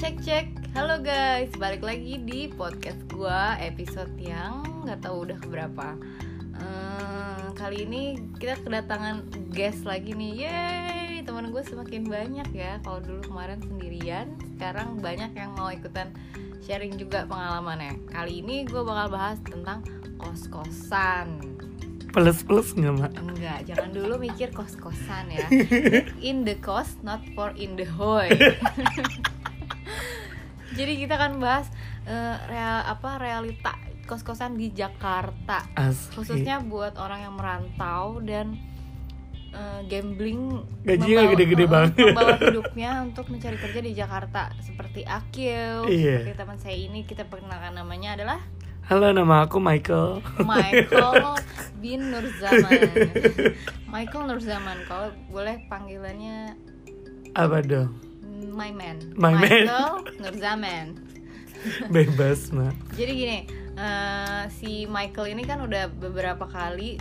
Cek, halo guys, balik lagi di podcast gua episode yang nggak tahu udah keberapa. Kali ini kita kedatangan guest lagi nih, yeay, teman gue semakin banyak ya. Kalau dulu kemarin sendirian, sekarang banyak yang mau ikutan sharing juga pengalamannya. Kali ini gue bakal bahas tentang kos-kosan. Plus nggak mak? Enggak, jangan dulu mikir kos-kosan ya. In the cost, not for in the hoy. Jadi kita akan bahas realita kos-kosan di Jakarta. Asli. Khususnya buat orang yang merantau dan gambling, gajinya gede-gede banget, membawa hidupnya untuk mencari kerja di Jakarta. Seperti Akil, seperti teman saya ini, kita perkenalkan namanya adalah. Halo, nama aku Michael bin Nurzaman. Michael Nurzaman. Kalau boleh panggilannya apa dong? My man. Michael Nurzaman. Bebas mak. Jadi gini, si Michael ini kan udah beberapa kali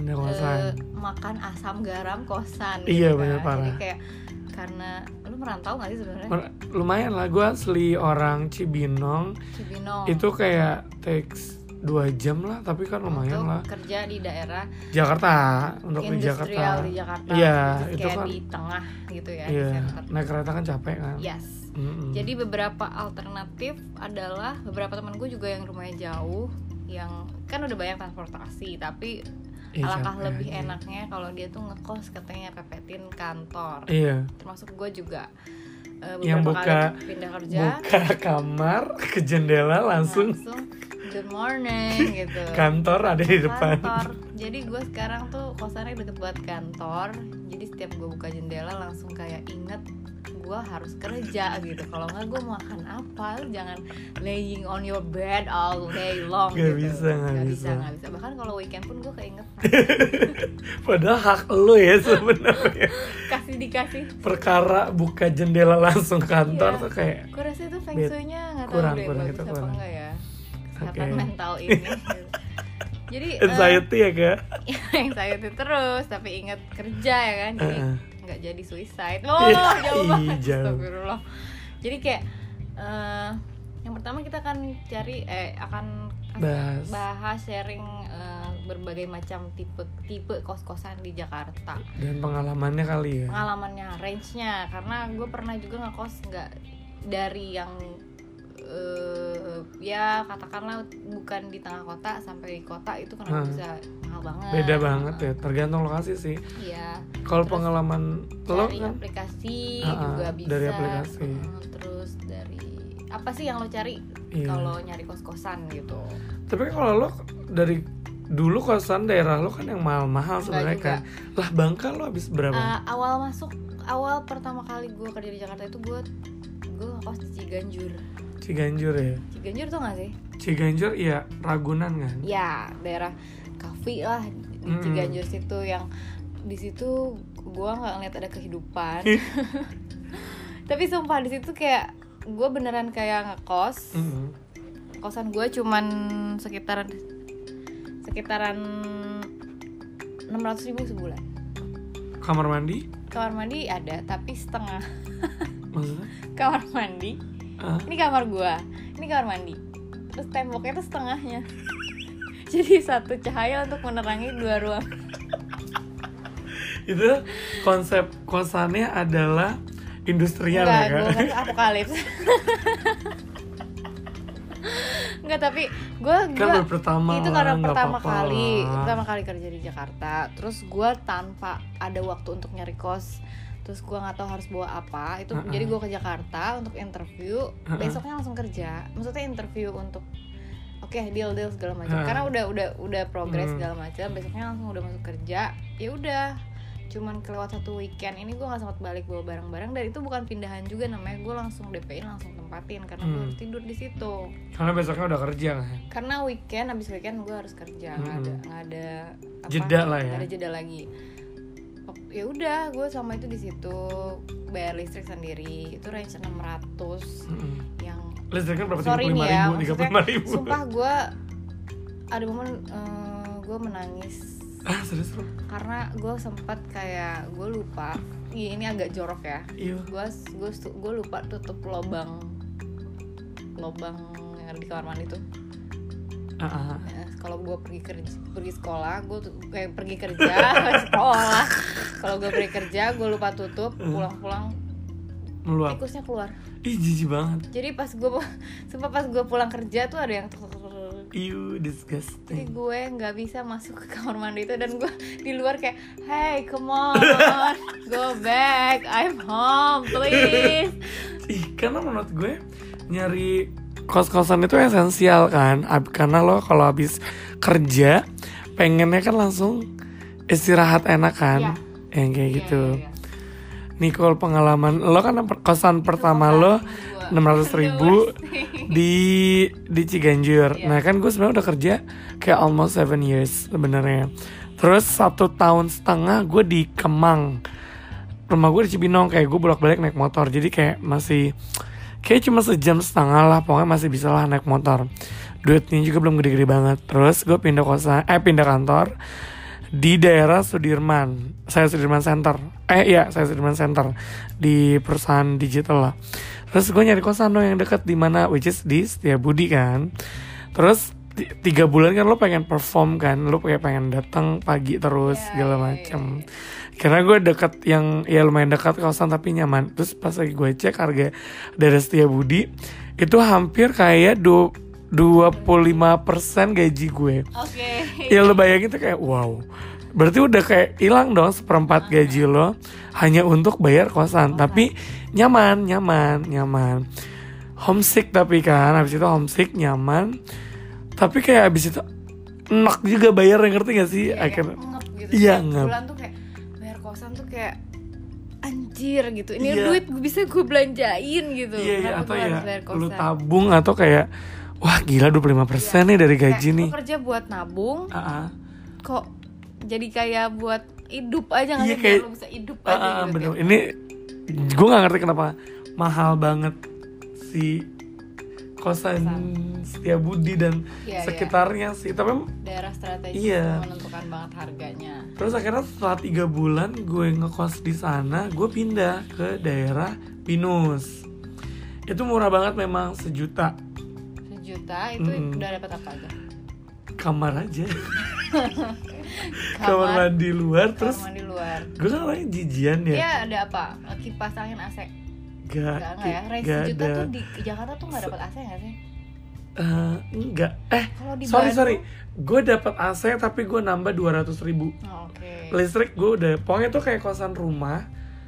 makan asam garam kosan. Iya, gitu benar kan. parah. Jadi kayak karena lu merantau nggak sih sebenarnya? Lumayan lah, gue asli orang Cibinong. Itu kayak takes 2 jam lah, tapi kan lumayan untuk lah. Kerja di daerah Jakarta, untuk di Jakarta. Di Jakarta. Iya, itu kan di tengah gitu ya. Iya, di center. naik kereta kan capek kan. Yes. Jadi beberapa alternatif adalah beberapa teman gue juga yang rumahnya jauh, yang kan udah banyak transportasi, tapi alangkah lebih enaknya kalau dia tuh ngekos, katanya repetin kantor. Iya. Termasuk gue juga yang beberapa kali pindah kerja, buka kamar ke jendela langsung good morning gitu. Kantor ada di depan. Jadi gue sekarang tuh kosannya deket buat kantor. Jadi setiap gue buka jendela langsung kayak inget gue harus kerja gitu. Kalau nggak gue mau makan apa? Lu jangan laying on your bed all day long. Gak gitu. Gak bisa. Bahkan kalau weekend pun gue keingetan. Padahal hak lo ya sebenarnya. Dikasih. Perkara buka jendela langsung kantor tuh kayak. Gue rasa itu feng shui-nya nggak tahu deh bagus apa enggak ya. Kesehatan mental ini. Jadi anxiety ya kak? Anxiety terus, tapi ingat kerja ya kan. Jadi nggak jadi suicide. Jauh banget. Astagfirullah. Jadi kayak yang pertama kita akan akan bahas sharing berbagai macam tipe kos-kosan di Jakarta. Dan pengalamannya kali ya. Pengalamannya, range-nya, karena gue pernah juga ngekos nggak dari yang ya katakanlah bukan di tengah kota sampai di kota, itu kan bisa mahal banget. Beda banget ya, tergantung lokasi sih. Iya. Kalau pengalaman lo kan aplikasi juga bisa. Dari aplikasi. Terus dari apa sih yang lo cari kalau nyari kos-kosan gitu? Tapi kalau lo dari dulu kosan daerah lo kan yang mahal-mahal sebenarnya kan. Lah Bangka lo habis berapa? Awal pertama kali gue kerja di Jakarta itu gue ngekos di Ciganjur. Ciganjur ya? Ciganjur tuh gak sih? Ciganjur iya, Ragunan kan? Ya, daerah Kafi lah di Ciganjur situ, yang di situ gue nggak ngeliat ada kehidupan. Tapi sumpah di situ kayak gue beneran kayak ngekos. Kosan gue cuman sekitaran 600.000 sebulan. Kamar mandi ada, tapi setengah. Maksudnya? Kamar mandi. Ini kamar gua, ini kamar mandi. Terus temboknya tuh setengahnya. Jadi satu cahaya untuk menerangi 2 ruang. Itu konsep kosannya adalah industrial ya kan? Enggak, gue kan apokalips. Enggak, tapi gue itu karena pertama kali kerja di Jakarta. Terus gue tanpa ada waktu untuk nyari kos, terus gue nggak tahu harus bawa apa itu. Jadi gue ke Jakarta untuk interview, besoknya langsung kerja. Maksudnya interview untuk deal segala macam, karena udah progres segala macam. Besoknya langsung udah masuk kerja. Ya udah, cuman kelewat 1 weekend ini gue nggak sempat balik bawa barang-barang. Dan itu bukan pindahan juga namanya, gue langsung DP-in, langsung tempatin karena gue harus tidur di situ. Karena besoknya udah kerja kan? Karena abis weekend gue harus kerja, nggak ada jeda lah ya. Nggak ada jeda lagi. Ya udah, gue sama itu di situ bayar listrik sendiri, itu range 600. Yang listrik kan berapa? Sorry nih ya, 35.000. Sumpah gue ada momen gue menangis. Serius? Karena gue sempat kayak gue lupa. Ini agak jorok ya. Iya. Gue lupa tutup lubang lubang yang ada di kamar mandi tuh. Nah, kalau gue pergi sekolah, gue tuh kayak pergi kerja sekolah. Kalau gue pergi kerja, gue lupa tutup, pulang-pulang meluap. tikusnya keluar. Ih, jijik banget. Jadi pas gue pulang kerja tuh ada yang Ew, disgusting. Jadi gue nggak bisa masuk ke kamar mandi itu, dan gue di luar kayak, hey, come on, go back, I'm home, please. Ih, karena menurut gue nyari kos-kosan itu esensial kan, karena lo kalau habis kerja pengennya kan langsung istirahat enak kan, yang kayak gitu. Nicole, pengalaman lo kan kosan pertama lo 600.000 di Ciganjur. Nah kan gue sebenarnya udah kerja kayak almost 7 years sebenarnya. Terus 1 tahun setengah gue di Kemang. Rumah gue di Cibinong, kayak gue bolak-balik naik motor. Jadi kayak masih kayak cuma sejam setengah lah, pokoknya masih bisa lah naik motor. Duitnya juga belum gede-gede banget. Terus gue pindah kantor di daerah Sudirman. Saya Sudirman Center. Saya Sudirman Center di perusahaan digital lah. Terus gue nyari kosan yang deket di mana, which is di Setiabudi kan. Terus 3 bulan kan lo pengen perform kan, lo pengen datang pagi terus segala macam. Karena gue deket yang lumayan dekat kosan tapi nyaman. Terus pas lagi gue cek harga dari Setiabudi itu hampir kayak 25% gaji gue. Ya lo bayangin tuh kayak wow. Berarti udah kayak hilang dong 1/4 gaji lo hanya untuk bayar kosan. Tapi nyaman. Homesick tapi kan, habis itu homesick, nyaman. Tapi kayak habis itu enak juga bayarnya, ngerti gak sih? Akhirnya ngep gitu. Iya, ngep. Bulan tuh kayak bayar kosan tuh kayak anjir gitu. Ini duit bisa gue belanjain gitu. Iya, atau ya lu tabung atau kayak wah gila 25% nih dari gaji kayak nih. Lu kerja buat nabung. Kok jadi kayak buat hidup aja nggak sih, kayak lu bisa hidup aja gitu. Bener. Ini gue nggak ngerti kenapa mahal banget si kosan Setiabudi dan sekitarnya sih. Tapi daerah strategis menentukan banget harganya. Terus akhirnya setelah 3 bulan gue ngekos di sana, gue pindah ke daerah Pinus. Itu murah banget memang, 1 juta. 1 juta itu udah dapat apa aja? Kamar aja. Kamar mandi luar. Terus gue kan orangnya jijian ya. Iya, ada apa? Kipas angin, AC? Enggak ya? Range 1 juta tuh di Jakarta tuh gak dapat AC gak sih? Enggak. Sorry. Gue dapat AC tapi gue nambah 200.000. Listrik gue udah, pokoknya tuh kayak kosan rumah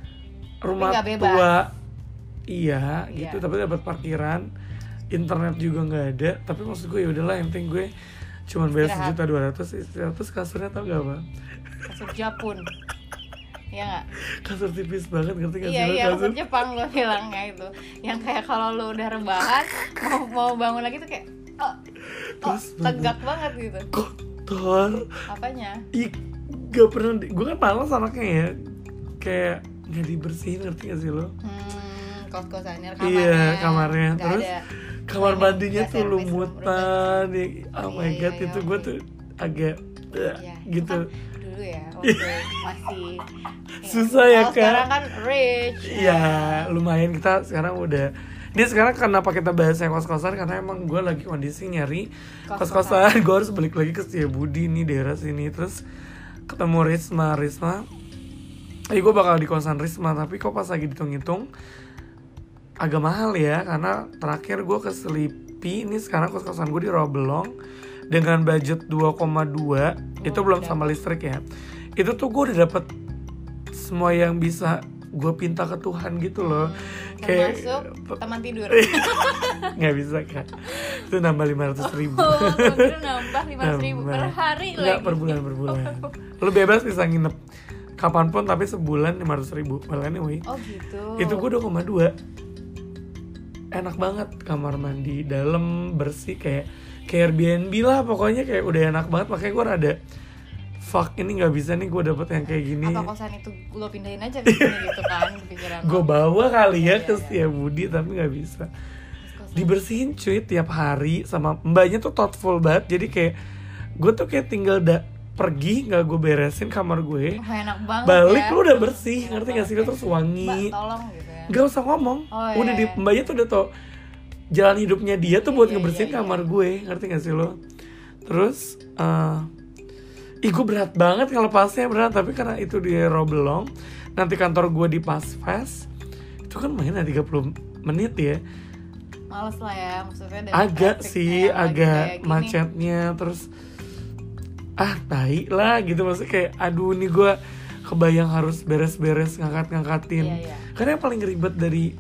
tua. Iya, gitu. Tapi dapat parkiran, internet juga nggak ada. Tapi maksud gue ya udahlah, yang penting gue cuman bayar 1.200.000. Terus kasurnya tau gak apa? Kasur Japun. Iya nggak? Kasur tipis banget, ngerti gak sih? Iya, kasur Jepang lo bilangnya itu. Yang kayak kalau lo udah rebahan mau bangun lagi tuh kayak tegak banget gitu. Kotor. Apanya? Gak pernah, gue kan malas anaknya ya. Kayak gak dibersihin, ngerti gak sih lo? Kos-kosannya, kamarnya. Iya, kamarnya. Terus kamar mandinya tuh lumutan. Oh my god, itu gue tuh agak gitu. Dulu ya, waktu masih susah ya kan. Sekarang kan rich. Iya, lumayan kita sekarang udah. Ini sekarang kenapa kita bahas yang kos-kosan, karena emang gue lagi kondisi nyari kos-kosan. Gue harus balik lagi ke Setiabudi nih, daerah sini. Terus ketemu Risma. Gue bakal di kosan Risma, tapi kok pas lagi dihitung-hitung agak mahal ya, karena terakhir gue ke Sleepy. Ini sekarang kos-kosan gue di Rawabelong dengan budget 2,2. Itu belum sama listrik ya. Itu tuh gue udah dapet semua yang bisa gue pinta ke Tuhan gitu loh. Termasuk teman tidur. Nggak bisa kan. Itu nambah 500.000. Gue nambah 500.000 per hari. Nggak, per bulan. Lu bebas bisa nginep kapanpun, tapi sebulan 500.000. Well anyway, gitu. Itu gue 2,2. Enak banget, kamar mandi dalam, bersih, kayak Airbnb lah pokoknya, kayak udah enak banget. Makanya gue rada fuck, ini nggak bisa nih gue dapet yang kayak gini. Apa kosan itu lo pindahin aja ke sini gitu kan, pikiran gue bawa kali ya ke Setiabudi, tapi nggak bisa. Dibersihin cuy tiap hari, sama mbaknya tuh thoughtful banget. Jadi kayak gue tuh kayak tinggal pergi, nggak gue beresin kamar gue, enak banget balik ya. Lu udah bersih, ngerti gak sih? Lu terus wangi, Mbak tolong gitu ya. Gak usah ngomong, udah di mbaknya tuh udah tau jalan hidupnya dia tuh buat ngebersihin iya. kamar gue, ngerti gak sih lo? Terus gue berat banget ngelepasnya, berat. Tapi karena itu di Robelong, nanti kantor gue di Pasves, itu kan mainnya 30 menit ya. Males lah ya, maksudnya agak sih, agak macetnya. Terus tai lah gitu, maksudnya kayak aduh nih gue kebayang harus beres-beres ngangkat-ngangkatin. Karena yang paling ribet dari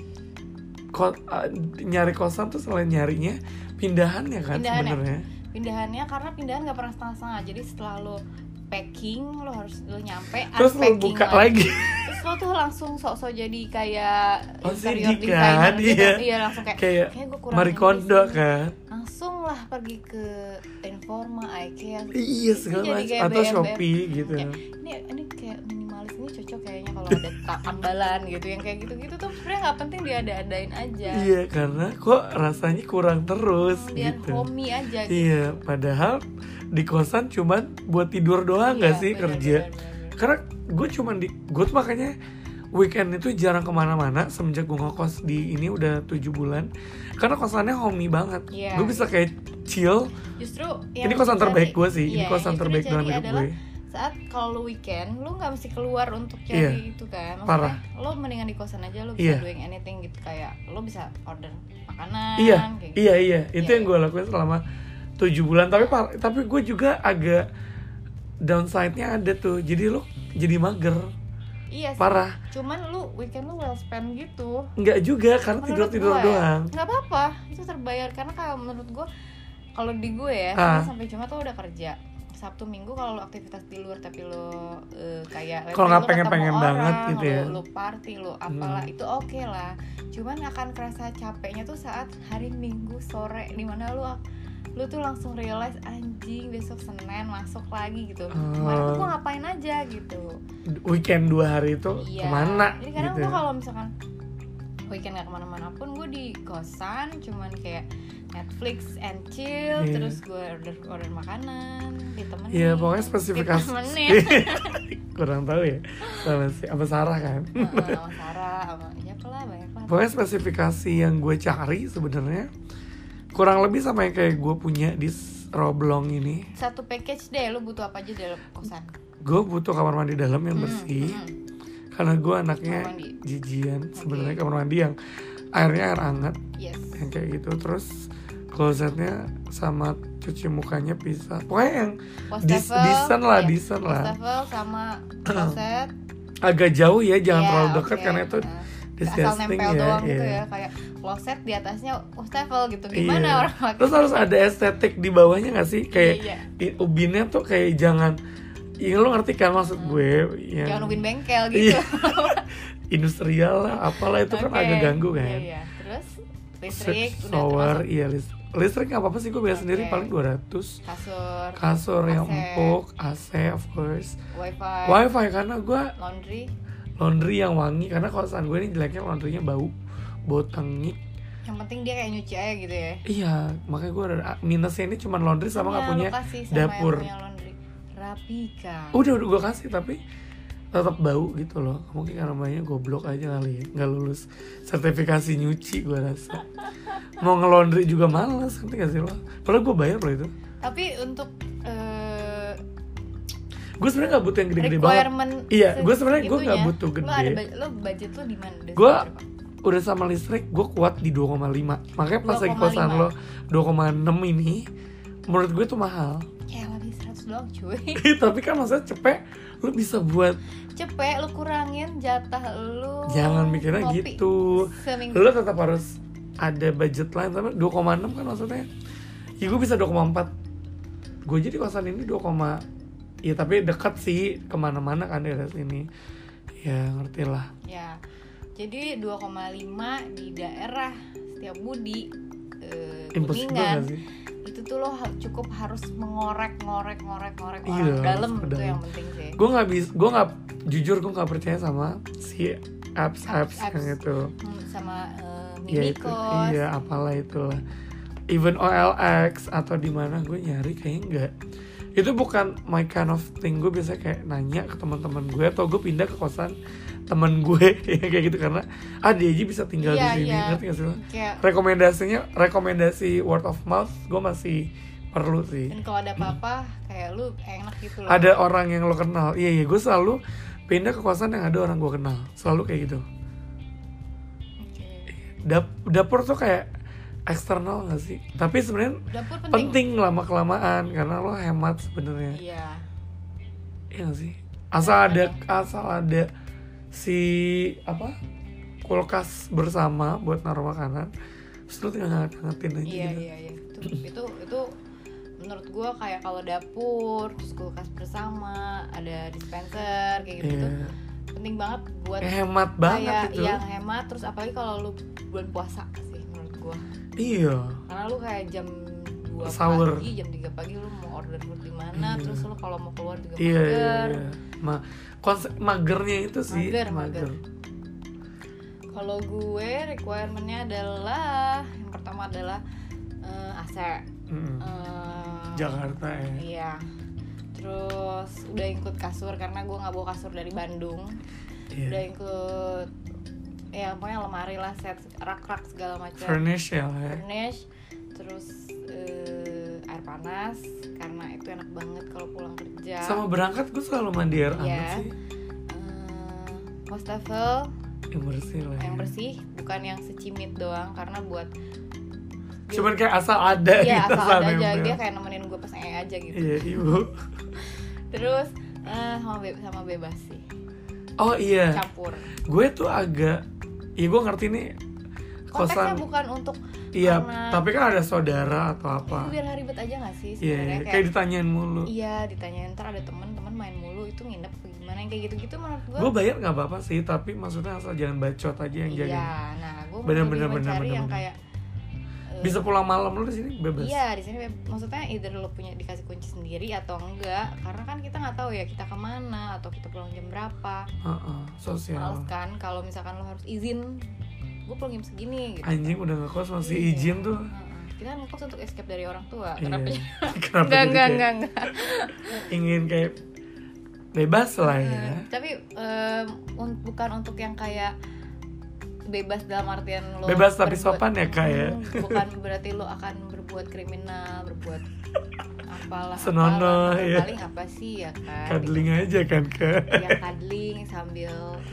nyari kosan tuh selain nyarinya, pindahannya kan sebenarnya. Pindahannya karena pindahan nggak pernah setengah-setengah. Jadi setelah lo packing, lo harus nyampe, terus lo buka lagi. Terus lo tuh langsung sok-sok jadi kayak interior designer gitu. Iya langsung kayak gue kurang Marie Kondo kan. Langsung lah pergi ke Informa, IKEA. Iya segala macam, atau Shopee gitu. Ini kayak minimalis, ini cocok kayaknya kalau ada tambalan gitu, yang kayak gitu-gitu tuh sebenarnya nggak penting diada-adain aja. Iya, karena kok rasanya kurang terus biar gitu. homey aja gitu. Iya, padahal di kosan cuman buat tidur doang nggak sih, kerja. Karena gue tuh makanya weekend itu jarang kemana-mana semenjak gue ngekos di ini udah 7 bulan. Karena kosannya homey banget. Gue bisa kayak chill. Justru ini kosan terbaik gue sih. Ini kosan terbaik dalam hidup gue. Saat kalau lu weekend, lu nggak mesti keluar untuk cari itu kan. Maksudnya parah. Lo mendingan di kosan aja, lo bisa doing anything gitu. Kayak lo bisa order makanan. Iya, kayak gitu. Iya. Itu yang gue lakuin selama 7 bulan. Tapi gue juga agak downside-nya ada tuh. Jadi lo jadi mager. Iya sih. Parah. Cuman lu weekend lu well spend gitu. Enggak juga, karena tidur doang. Enggak apa-apa, itu terbayar. Karena kalau menurut gue, kalau di gue ya, sampai Jumat tuh udah kerja. Sabtu Minggu kalau lu aktivitas di luar tapi lu kayak kalau nggak pengen banget gitu ya, lu party, lu apalah, itu oke lah. Cuman akan kerasa capeknya tuh saat hari Minggu sore, dimana lu tuh langsung realize anjing besok Senin masuk lagi gitu. Kemarin tuh gue ngapain aja gitu. Weekend 2 hari itu kemana? Jadi kadang gitu. gue kalau misalkan weekend gak kemana-mana pun, gue di kosan cuman kayak Netflix and chill, terus gue order makanan, ditemenin. Iya, pokoknya spesifikasi. Kurang tahu ya. Sama Sarah kan? Sama Sarah, sama banyak lah. Pokoknya spesifikasi yang gue cari sebenarnya kurang lebih sama yang kayak gue punya di Robelong ini. Satu package deh, lu butuh apa aja dalam kosan? Gue butuh kamar mandi dalam yang bersih. Karena gue anaknya jijian. Sebenarnya kamar mandi yang airnya air hangat. Yang kayak gitu. Terus klosetnya sama cuci mukanya pisah. Pokoknya yang decent lah. Wastafel sama kloset. Agak jauh ya, jangan terlalu dekat karena itu asal nempel doang gitu ya, kayak kloset di atasnya wastafel gitu. Gimana orang pakai? Terus harus ada estetik di bawahnya nggak sih? Kayak ubinnya tuh kayak jangan, ya lo ngerti kan maksud gue? Jangan ubin bengkel gitu. Industrial lah, apalah itu kan agak ganggu kan. Terus listrik shower, listrik nggak apa-apa sih, gue bayar sendiri paling 200. Kasur yang empuk, AC of course, wifi karena gue laundry yang wangi, karena kosan gue ini jeleknya laundrynya bau tengik. Yang penting dia kayak nyuci aja gitu ya. Iya, makanya gue ada minusnya ini cuma laundry sama nggak punya dapur. Rapika. Udah gue kasih tapi tetap bau gitu loh. Mungkin karena namanya goblok aja kali ya, nggak lulus sertifikasi nyuci gue rasa. Mau nge-laundry juga malas, ngerti gak sih lo? Padahal gue bayar loh itu. Tapi untuk gue sebenarnya nggak butuh yang gede-gede banget. Iya, gue sebenarnya gue nggak butuh gede. Lo budget lo di mana? Gue udah sama listrik, gue kuat di 2,5. Makanya pas lagi kosan lo 2,6 ini, menurut gue tuh mahal. Ya lebih 100 doang cuy. Tapi kan maksudnya cepet, lo bisa buat cepet, lo kurangin jatah lo. Jangan mikirnya gitu. Lo tetap harus ada budget lain. Tapi 2,6 kan maksudnya, ya gue bisa 2,4. Gue jadi kosan ini 2, ya tapi dekat sih kemana-mana kan daerah sini. Ya ngerti lah. Ya, jadi 2,5 di daerah Setiabudi, Kuningan. Itu tuh lo cukup harus mengorek orang dalam itu yang penting sih. Gue nggak percaya sama si apps yang itu. Sama Mimikos. Iya, apalah itulah. Even OLX atau di mana gue nyari kayaknya Itu bukan my kind of thing. Gue biasa kayak nanya ke teman-teman gue, atau gue pindah ke kosan teman gue kayak gitu, karena dia aja bisa tinggal di sini. Ngerti gak sih lo? Rekomendasi word of mouth gue masih perlu sih. Dan kalau ada apa-apa kayak lu enak gitu loh. Ada orang yang lo kenal. Iya, gue selalu pindah ke kosan yang ada orang gue kenal. Selalu kayak gitu. Dapur tuh kayak eksternal gak sih? Tapi sebenarnya penting lama-kelamaan karena lo hemat sebenarnya. Iya. Iya gak sih? Asal ada si kulkas bersama buat naruh makanan, terus lo tinggal ngangetin aja. Iya, gitu. Iya. Itu menurut gue kayak kalau dapur, terus kulkas bersama, ada dispenser kayak gitu. Yeah. Penting banget buat hemat banget itu. Yang hemat, terus apalagi kalau lu bulan puasa sih menurut gue. Iya. Karena lu kayak jam 2 Sahur. pagi, jam 3 pagi lu mau order food di mana, terus lu kalau mau keluar juga mager. Iya. Konsep magernya itu sih. Mager. Kalau gue requirement-nya adalah yang pertama adalah AC. Jakarta ya. Iya. Terus udah ikut kasur karena gue nggak bawa kasur dari Bandung. Yeah. Udah ikut ya pokoknya lemari lah, set rak-rak segala macam. Furnish. Terus air panas karena itu enak banget kalau pulang kerja. Sama berangkat gue selalu mandi air hangat sih. Wastafel yang bersih lah. Yang bersih, bukan yang secimit doang karena buat cuman kayak asal ada gitu. Iya, asal ada aja. Nempel. Dia kayak nemenin gue pas aja gitu. Iya, ibu. Terus sama bebas sih. Oh iya. Campur. Gue tuh agak, gue ngerti nih. Konteksnya bukan untuk. Iya, tapi kan ada saudara atau apa. Itu biar ribet aja nggak sih sebenarnya? Iya, kayak ditanyain mulu. Iya, ditanyain, ntar ada teman main mulu itu nginep gimana yang kayak gitu-gitu menurut gue. Gue bayar nggak apa-apa sih, tapi maksudnya asal jangan bacot aja yang jaga. Iya, nah gue bener-bener yang kayak bisa pulang malam lu di sini bebas. Iya, di sini maksudnya either lu punya dikasih kunci sendiri atau enggak, karena kan kita nggak tahu ya kita kemana atau kita pulang jam berapa. Sosial. Males kan kalau misalkan lu harus izin, gue pulang jam segini. Gitu. Anjing udah ngekos masih izin tuh. Kita kan ngekos untuk escape dari orang tua. Iya. Kenapa? Enggak. Ingin kayak bebas lah ya. Tapi bukan untuk yang kayak bebas dalam artian lo bebas tapi sopan ya Kak ya. Bukan berarti lo akan berbuat kriminal, berbuat apalah. Senonoh ya. Paling apa sih ya kan? Cuddling aja kan Kak. Ya cuddling sambil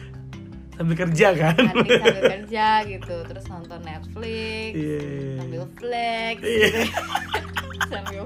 kerja kan. Sambil kerja gitu, terus nonton Netflix, sambil flex. Sambil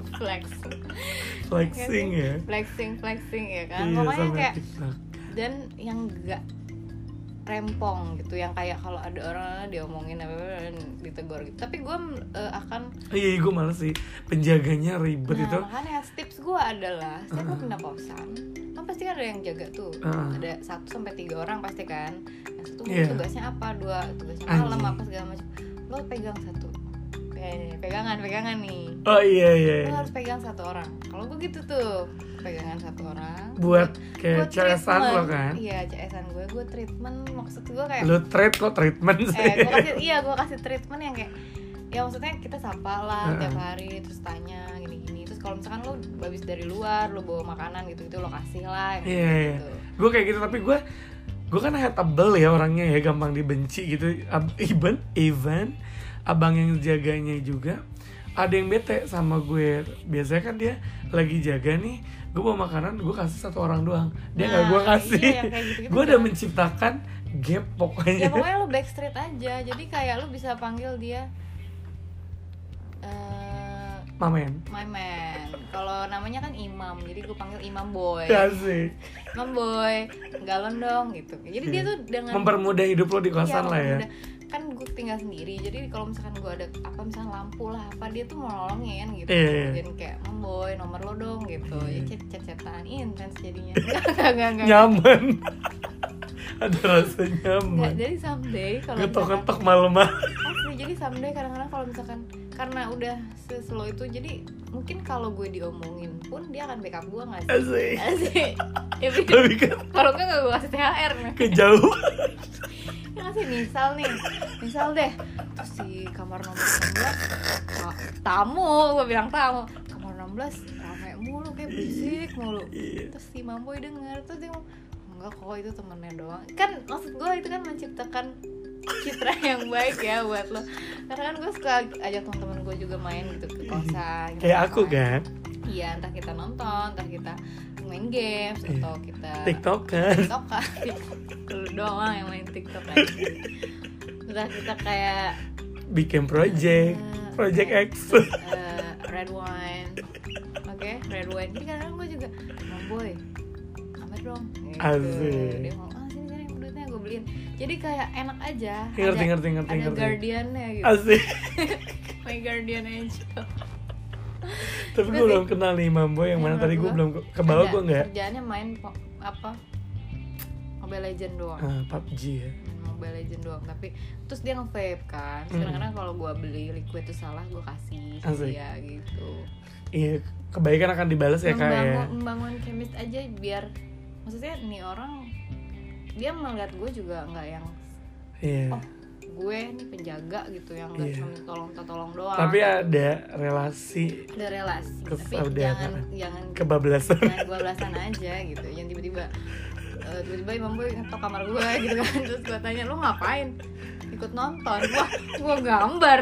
flexing ya. Flexing ya kan. Pokoknya kayak TikTok. Dan yang enggak rempong gitu, yang kayak kalau ada orang diomongin apa ditegur gitu. Tapi gue akan gue males sih penjaganya ribet itu. Makanya tips gue adalah setiap gue pindah kosan kan pasti ada yang jaga tuh. Ada 1-3 orang pasti kan. Yang satu tugasnya apa, 2 tugasnya malam apa segala macam. Lo pegang satu. Pegangan nih. Oh iya. Lo harus pegang 1 orang. Kalau gue gitu tuh, pegangan 1 orang. Buat kayak CS-an lo kan? Iya, CS-an gue treatment, maksud gue kayak. Lo treatment sih. Gue kasih treatment yang kayak, ya maksudnya kita sapa lah tiap hari, terus tanya gini-gini. Terus kalau misalkan lo habis dari luar, lo bawa makanan gitu lo kasih lah. Iya. Gue kayak gitu, tapi gue kan hateable ya orangnya ya, gampang dibenci gitu. Even abang yang jaganya juga ada yang bete sama gue. Biasanya kan dia lagi jaga nih, gue bawa makanan, gue kasih 1 orang doang, dia nggak gue kasih. Iya, gitu gue udah menciptakan gap pokoknya. Ya pokoknya lo backstreet aja, jadi kayak lo bisa panggil dia my man. Kalau namanya kan Imam, jadi gue panggil Imam Boy. Asik. Imam Boy, galon dong gitu. Jadi dia tuh dengan mempermudah hidup lo di kosan lah ya. Kan gue tinggal sendiri, jadi kalau misalkan gue ada apa misalnya lampu lah apa, dia tuh mau nolongin gitu. Dan kayak Boy nomor lo dong gitu. Ya chat-chatan intens jadinya. Enggak. Nyaman. Ada rasa nyaman. Nggak, jadi someday kalau ngetok-ngetok malam-malam. Asli, jadi someday kadang-kadang kalau misalkan karena udah slow itu, jadi mungkin kalau gue diomongin pun dia akan backup gue nggak sih? Asik. Ya, tapi kan kalau nggak gue kasih THR nih. Kejauhan. Ya ngasih misal deh, terus di kamar nomor 16 tamu, gue bilang tamu, kamar 16 rame mulu kayak berisik mulu. Terus si Mamboy denger, terus dia ngomong, enggak kok itu temennya doang. Kan maksud gue itu kan menciptakan citra yang baik ya buat lo. Karena kan gue suka ajak teman-teman gue juga main gitu ke kosan gitu. Kayak aku kan. Iya, entah kita nonton, entah kita main games, atau kita TikTokan. Lu doang yang main TikTok lagi. Entah kita kayak bikin project X, red wine. Oke, red wine. Jadi kadang gue juga, Mamboy, amat dong gitu. Asik. Dia ngomong, sini duitnya gue beliin. Jadi kayak enak aja. Ngerti. Ada guardiannya gitu. Asik. My guardian angel. Tapi gue belum kenal nih Mamboy yang mana tadi gue belum ke bawah gue nggak. Kerjaannya main Mobile Legend doang. PUBG ya. Mobile Legend doang, tapi terus dia nge-vape kan. Kadang-kadang kalau gue beli liquid itu salah, gue kasih dia gitu. Iya, kebaikan akan dibalas ya Kak ya. Membangun chemist aja biar, maksudnya nih orang dia melihat gue juga nggak yang gue nih penjaga gitu yang nggak cuma tolong doang. Tapi ada relasi. Tapi jangan kebablasan. Jangan kebablasan aja gitu. Yang tiba-tiba Imam Boy ngetok kamar gue gitu kan. Terus gue tanya, lu ngapain? Ikut nonton. Wah, gue gambar.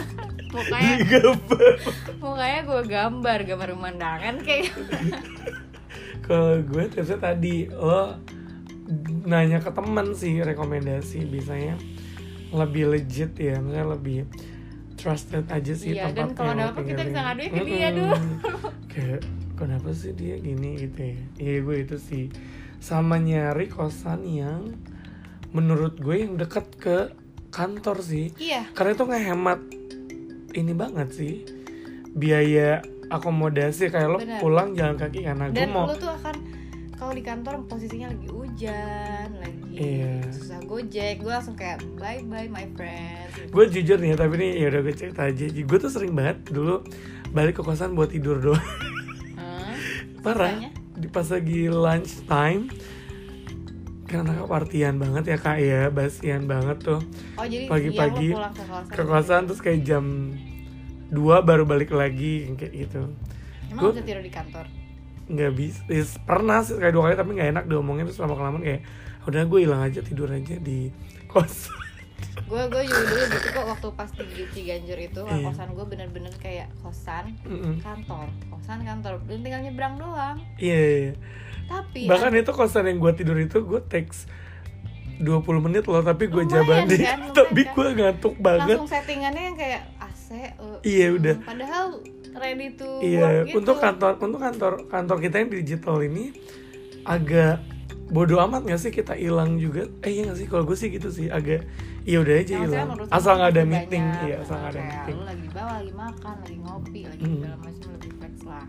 Mukanya gue gambar pemandangan kayak. Kalau gue tipsnya tadi, lo nanya ke teman sih rekomendasi, biasanya lebih legit ya, maksudnya lebih trusted aja sih tempatnya. Iya, dan kalau ada apa kita bisa ngaduin ke dia dulu. Kayak kenapa sih dia gini gitu ya. Iya, gue itu sih. Sama nyari kosan yang menurut gue yang deket ke kantor sih. Iya. Karena itu ngehemat ini banget sih, biaya akomodasi. Kayak lo pulang jalan kaki karena gue mau. Dan lo tuh akan, kalau di kantor posisinya lagi hujan, lagi susah gojek, gue langsung kayak bye my friend. Gue jujur nih, tapi nih ya udah gue cerita aja. Gue tuh sering banget dulu balik ke kosan buat tidur doang. Parah. Pas lagi lunch time, karena partian banget ya Kak ya, basian banget tuh. Oh, jadi pagi-pagi ke kosan terus kayak jam 2 baru balik lagi kayak gitu. Emang bisa tidur di kantor? Nggak bisa, pernah sih kayak 2 kali tapi nggak enak diomongin. Terus lama-kelamaan kayak udah gue hilang aja, tidur aja di kos. Gue juga dulu gitu kok, waktu pas di Ciganjur itu kosan gue bener-bener kayak kosan kantor, belum tinggal nyebrang doang. Iya. Tapi bahkan itu kosan yang gue tidur itu gue teks 20 menit loh, tapi gue jabanin kan, tapi gue ngantuk banget. Langsung settingannya yang kayak AC. Iya udah. Padahal ready to work gitu. Untuk kantor kita yang digital ini agak bodo amat nggak sih kita hilang juga. Iya nggak sih, kalau gue sih gitu sih, agak iya udah aja hilang. Asal nggak ada meeting, iya asal nggak ada meeting. Lu lagi bawa, lagi makan, lagi ngopi, lagi segala macam, lebih flex lah.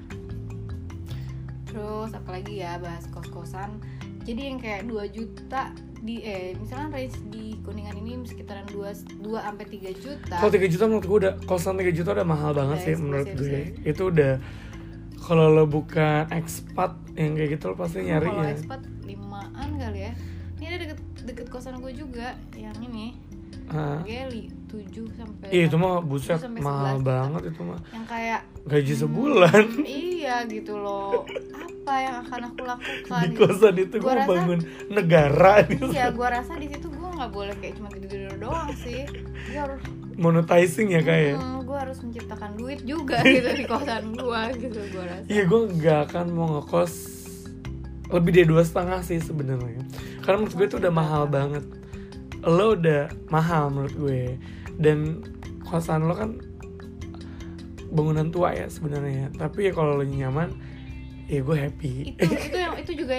Terus apalagi ya, bahas kos-kosan. Jadi yang kayak 2 juta di misalkan range di Kuningan ini sekitaran 2 sampai 3 juta. Kalau 3 juta menurut gue udah, kosan 3 juta udah mahal banget sih menurut gue. Itu udah, kalau lo bukan expat yang kayak gitu lo pasti nyari ya. Kalau expat 5-an kali ya. Ini ada deket kosan gue juga yang ini. Geli 7 sampai. Iya, itu mah buset mahal banget itu mah. Yang kayak gaji sebulan. Iya gitu loh. Apa yang akan aku lakukan di kosan itu? Gue bangun negara. Iya, gue rasa di situ gue nggak boleh kayak cuma tidur doang sih. Gue harus monetizing ya kayak. Gue harus menciptakan duit juga gitu di kosan gue gitu, gue rasa. Iya, gue nggak akan mau ngekos lebih dari 2,5 sih sebenarnya. Karena menurut gue itu udah mahal banget. Lo udah mahal menurut gue. Dan kosan lo kan bangunan tua ya sebenarnya. Tapi ya kalau lo nyaman, ya gue happy. Itu juga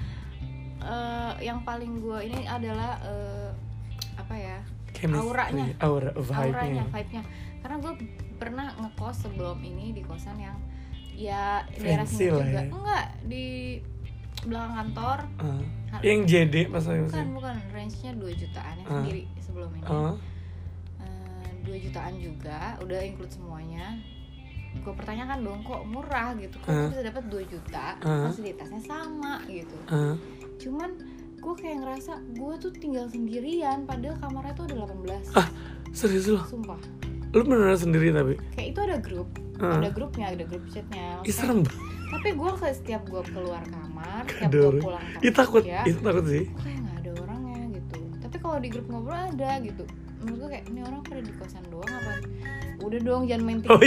yang paling gue ini adalah apa ya? Chemistry, vibe-nya. Karena gue pernah ngekos sebelum ini di kosan yang ya daerah sini juga. Ya? Enggak, di belakang kantor. Yang JD maksudnya. Bukan, range-nya 2 jutaan ya sendiri sebelum ini. 2 jutaan juga, udah include semuanya. Gue pertanyakan dong, kok murah gitu, kok bisa dapat 2 juta, fasilitasnya sama gitu. Cuman gue kayak ngerasa gue tuh tinggal sendirian, padahal kamarnya tuh ada 18. Serius lo? Sumpah. Lu beneran sendiri tapi? Kayak itu ada grup, ada grupnya, ada grup chatnya. Serem. Tapi gue setiap gue keluar kamar, setiap gue pulang kamar, takut, itu takut sih. Kayak nggak ada orangnya gitu. Tapi kalau di grup ngobrol ada gitu. Menurut gue kayak ini orang pada di kosan doang apa? Udah dong jangan main TikTok.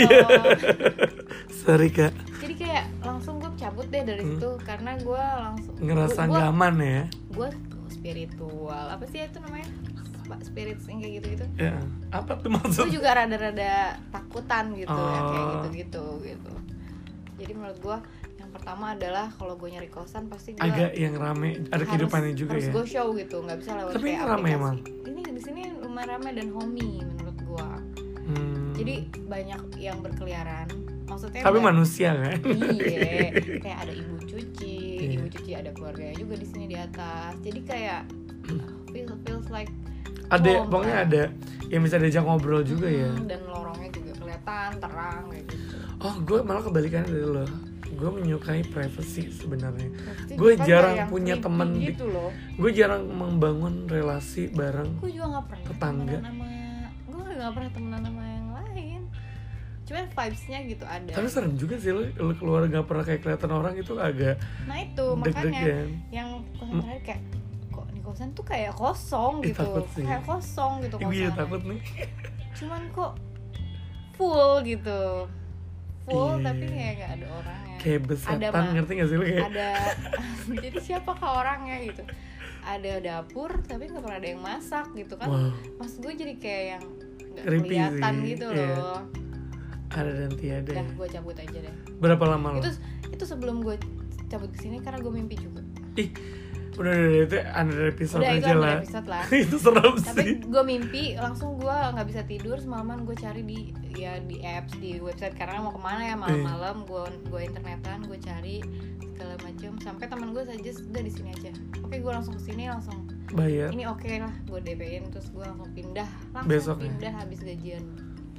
Sorry kak. Jadi kayak langsung gue cabut deh dari situ karena gue langsung ngerasa nggak aman ya. Gue spiritual, apa sih itu namanya? Spirit yang kayak gitu-gitu. Ya, apa tuh maksudnya? Gue juga rada-rada takutan gitu ya kayak gitu-gitu gitu. Jadi menurut gue yang pertama adalah kalau gue nyari kosan pasti gue agak yang rame, ada kehidupannya juga harus ya. Harus go show gitu, nggak bisa lewat tapi kayak rame aplikasi. Emang. Ini di sini lumayan rame dan homey menurut gue. Jadi banyak yang berkeliaran. Maksudnya tapi manusia kan? Iya, kayak ada ibu cuci ada keluarganya juga di sini di atas. Jadi kayak feels like ada, pokoknya ada yang bisa diajak ngobrol juga ya. Dan lorongnya juga kelihatan terang kayak gitu. Oh, gue malah kebalikannya dari lo. Gue menyukai privacy sebenarnya. Gue jarang punya teman gitu loh. Gue jarang membangun relasi bareng. Gue juga nggak pernah tetangga. Gue nggak pernah temenan sama yang lain. Cuman vibes-nya gitu ada. Tapi serem juga sih lo keluar nggak pernah kayak kelihatan orang itu agak. Nah itu makanya yang kosan terakhir kayak kok di kosan tuh kayak kosong gitu. Kayak kosong gitu kosan. Iya takut nih. Cuman kok full gitu. Full tapi kayak nggak ada orangnya. Kayak besetan, ngerti nggak sih lo kayak? Ada. Jadi siapakah orangnya gitu? Ada dapur tapi nggak pernah ada yang masak gitu kan? Wow. Maksud gue jadi kayak yang nggak kelihatan gitu loh. Ada dan tiada. Dah gue cabut aja deh. Berapa lama lo? Itu sebelum gue cabut kesini karena gue mimpi juga. Ih, udah itu under episode udah, aja lah. Episode lah. Itu serem sih. Tapi gue mimpi langsung gue nggak bisa tidur semalaman, gue cari di apps, di website karena mau kemana ya malam-malam gue internetan, gue cari segala macam sampai teman gue suggest udah di sini aja. Oke, gue langsung kesini langsung bayar. Ini oke lah, gue DP-in terus gue langsung pindah besok pindah habis gajian.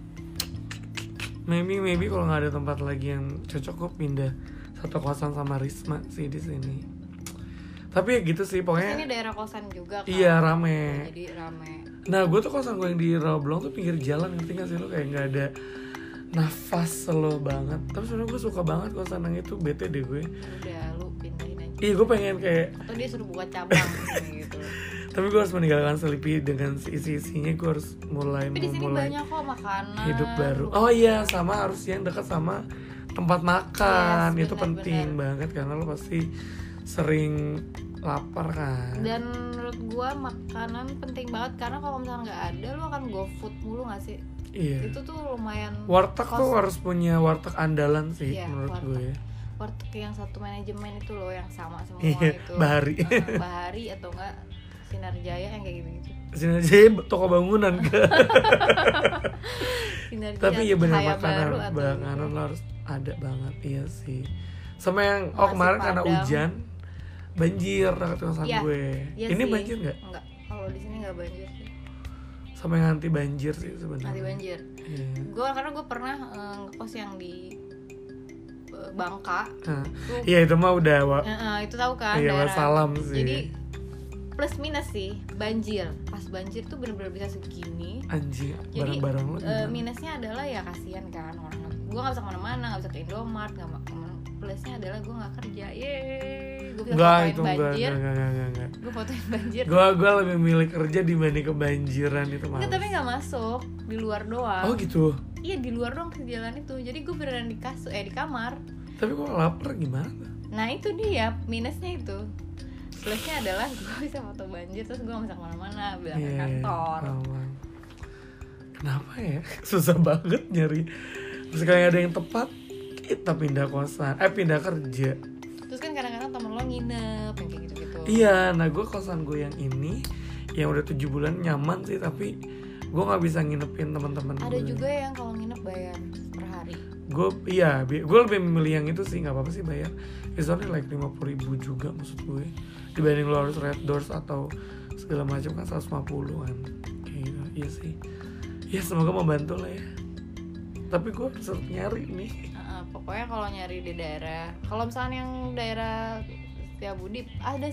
Maybe kalau nggak ada tempat lagi yang cocok gue pindah satu kosan sama Risma sih di sini. Tapi ya gitu sih pokoknya. Ini daerah kosan juga kan. Iya rame. Jadi rame. Nah gue tuh kosan gue yang di Rawabelong tuh pinggir jalan, ngerti gak sih lo, kayak nggak ada nafas slow banget. Tapi sebenarnya gue suka banget kosan yang itu, bete deh gue. Udah lu pindahin aja. Iya gue pengen kayak. Atau dia suruh buka cabang gitu. Tapi gue harus meninggalkan Sleepy dengan isi-isinya, gue harus mulai. Tapi di sini banyak kok makanan. Hidup baru. Oh iya, sama harus yang dekat sama tempat makan. Yes, itu penting banget karena lo pasti sering lapar kan. Dan menurut gue makanan penting banget karena kalau misalnya nggak ada lo akan go food mulu nggak sih? Iya. Itu tuh lumayan. Warteg tuh harus punya warteg andalan sih menurut warteg. Gue. Warteg yang satu manajemen itu loh yang sama semua itu. Bahari. Bahari atau enggak Sinar Jaya yang kayak gitu-gitu. Sinar Jaya toko bangunan kan. Sinar Jaya. Tapi ya benar makanan lo harus ada banget, iya sih. Sama yang kemarin karena hujan banjir dekat kosan gue. Iya ini sih. banjir nggak? Enggak. Kalau di sini nggak banjir sih. Sama yang anti banjir sih sebenarnya. Anti banjir. Yeah. Karena gue pernah ngekos yang di Bangka. Iya itu mah udah. Itu tahu kan? Iya wassalam sih. Jadi plus minus sih banjir. Pas banjir tuh benar-benar bisa segini. Anjing. Jadi barang-barang lo. minusnya adalah ya kasihan kan orang. Gue nggak bisa kemana-mana, nggak bisa ke Indomaret, nggak kemana. Plusnya adalah gue nggak kerja. Gue bisa fotoin banjir. Enggak. Gue fotoin banjir. Gue lebih milih kerja dibanding kebanjiran itu malas. Tapi nggak masuk, di luar doang. Oh gitu. Iya di luar doang ke jalan itu. Jadi gue beneran di kamar. Tapi gue lapar gimana? Nah itu dia minusnya itu. Plusnya adalah gue bisa foto banjir terus gue gak bisa kemana-mana, bilang ke kantor. Kenapa ya? Susah banget nyari. Terus kalau ada yang tepat kita pindah kosan, pindah kerja. Terus kan kadang-kadang temen lo nginep yang kayak gitu-gitu. Iya, nah gue kosan gue yang ini yang udah 7 bulan nyaman sih, tapi gue nggak bisa nginepin teman-teman. Ada juga yang kalau nginep bayar per hari. Gue lebih memilih yang itu sih, nggak apa-apa sih bayar. It's only like 50.000 juga maksud gue. Dibanding lo harus red doors atau segala macam kan 150 kan. Kayak gitu. Iya sih. Ya semoga membantu lah ya. Tapi gue harus nyari nih. Pokoknya kalau nyari di daerah, kalau misalnya yang daerah Setiabudi ada sih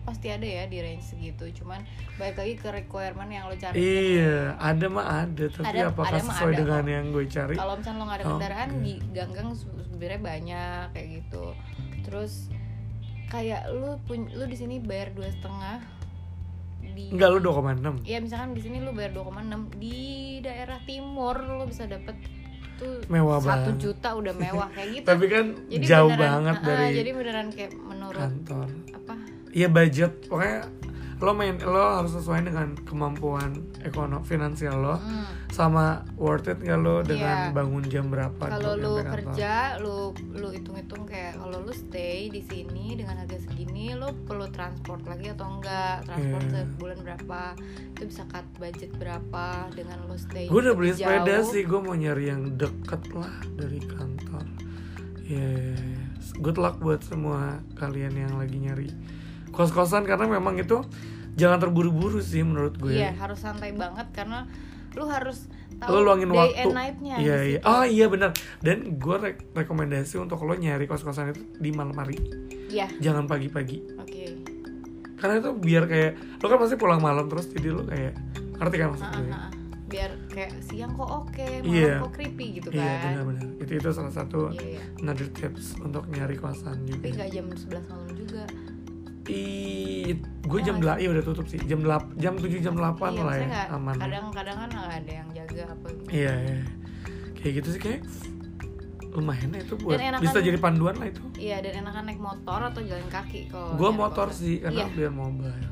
pasti ada ya di range segitu, cuman balik lagi ke requirement yang lo cari. Iya, ada tapi apakah sesuai dengan yang gue cari? Kalau misalnya lo nggak ada kendaraan, di gang-gang sebenarnya banyak kayak gitu. Terus kayak lu di sini bayar 2,5. Enggak, lu 2,6. Iya, misalkan di sini lu bayar 2,6, di daerah timur lu bisa dapet tuh mewah 1 juta udah mewah kayak gitu. Tapi kan jadi jauh banget dari jadi beneran kayak menurut kantor. Apa? Iya, budget. Pokoknya lo harus sesuai dengan kemampuan finansial lo, sama worth it nggak lo dengan bangun jam berapa. Kalau lo kerja, lo hitung-hitung kayak kalau lo stay di sini dengan harga segini, lo perlu transport lagi atau enggak, transport sebulan berapa, itu bisa cut budget berapa dengan lo stay. Gue udah beli sepeda sih, gue mau nyari yang deket lah dari kantor. Good luck buat semua kalian yang lagi nyari kos-kosan, karena memang itu jangan terburu-buru sih menurut gue. Iya, harus santai banget karena lu harus tahu lu luangin day waktu. And night-nya. Iya. Oh iya benar. Dan gue rekomendasi untuk lo nyari kos-kosan itu di malam hari. Iya. Jangan pagi-pagi. Oke. Karena itu biar kayak lo kan pasti pulang malam terus, jadi lo kayak ngerti kan maksud gue? Biar kayak siang kok malam kok creepy gitu kan. Iya, benar. Itu salah satu another tips untuk nyari kosan juga. Tapi nggak jam 11 malam juga. Gue jam 8 udah tutup sih, jam 7 jam 8 lah ya, aman. Kadang-kadang kan nggak ada yang jaga apa gitu. Iya. Kayak gitu sih, kayak lumayan ya itu buat bisa jadi panduan lah itu. Iya, dan enakan naik motor atau jalan kaki kalau. Gue motor sih karena biar mobile.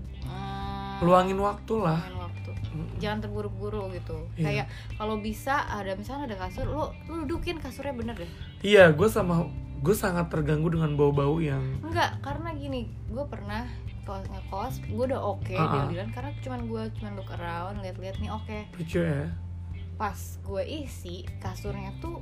Luangin waktu lah. Jangan terburu-buru gitu. Kayak kalau bisa misalnya ada kasur, lu dudukin kasurnya bener deh. Iya, gue sangat terganggu dengan bau-bau yang enggak, karena gini, gue pernah ngekos, gue udah deal-dealan karena gue cuman look around, lihat-lihat nih lucu ya. Pas gue isi kasurnya tuh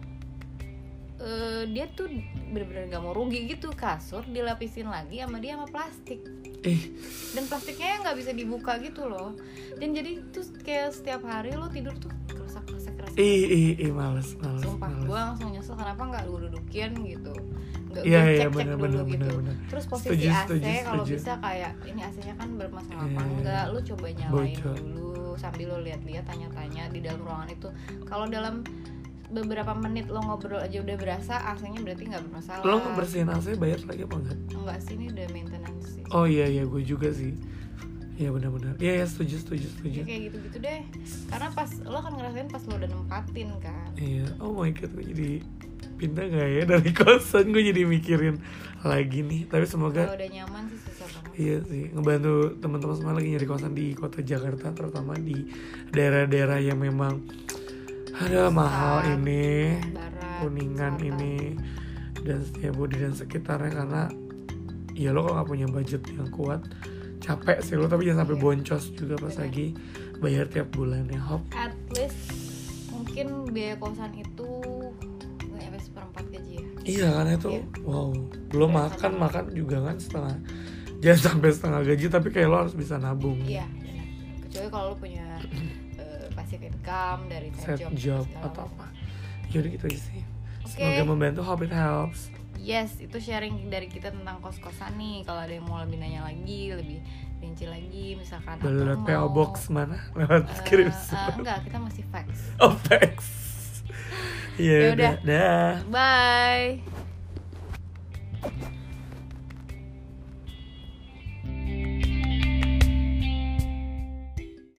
dia tuh bener-bener gak mau rugi gitu, kasur dilapisin lagi sama dia sama plastik. Dan plastiknya nggak bisa dibuka gitu loh, dan jadi tuh kayak setiap hari lo tidur tuh kerusak. Males. Sumpah, gue langsung nyesel kenapa nggak gue dudukin gitu, nggak cek dulu gitu. Bener. Terus posisi AC kalau bisa kayak ini AC-nya kan bermasalah apa enggak, lu coba nyalain dulu sambil lo lihat-lihat, tanya-tanya di dalam ruangan itu. Kalau dalam beberapa menit lo ngobrol aja udah berasa AC-nya, berarti nggak bermasalah. Lo ngebersihin AC bayar lagi apa enggak? Enggak sih, ini udah maintenance sih. Oh iya gue juga sih. Iya benar-benar. Iya setuju. Ya, kayak gitu deh. Karena pas lo kan ngerasain pas lo udah nempatin kan. Iya. Oh my god, gue jadi pindah gak ya dari kosan, gue jadi mikirin lagi nih. Tapi semoga kalau udah nyaman sih susah banget. Iya sih, ngebantu teman-teman semua lagi nyari kosan di kota Jakarta, terutama di daerah-daerah yang memang ada mahal ini, Barat, Kuningan Selatan. ini, dan Setiabudi dan sekitarnya. Karena ya lo kalau nggak punya budget yang kuat, capek sih lo, tapi jangan sampai boncos juga pas lagi bayar tiap bulan ya. At least mungkin biaya kosan itu nggak sampai 1/4 gaji ya. Iya kan itu, wow. Belum makan juga kan setengah, jangan sampai setengah gaji, tapi kayak lo harus bisa nabung. Iya, benar. Kecuali kalau lo punya passive income dari side job atau apa. Yaudah gitu aja sih. Okay. Semoga membantu, hope it helps. Yes, itu sharing dari kita tentang kos-kosan nih. Kalau ada yang mau lebih nanya lagi, lebih rinci lagi, misalkan lewat PO Box mana? Lewat kirim surat? Enggak, kita masih fax. Oh, fax. Ya udah. Dah. Bye.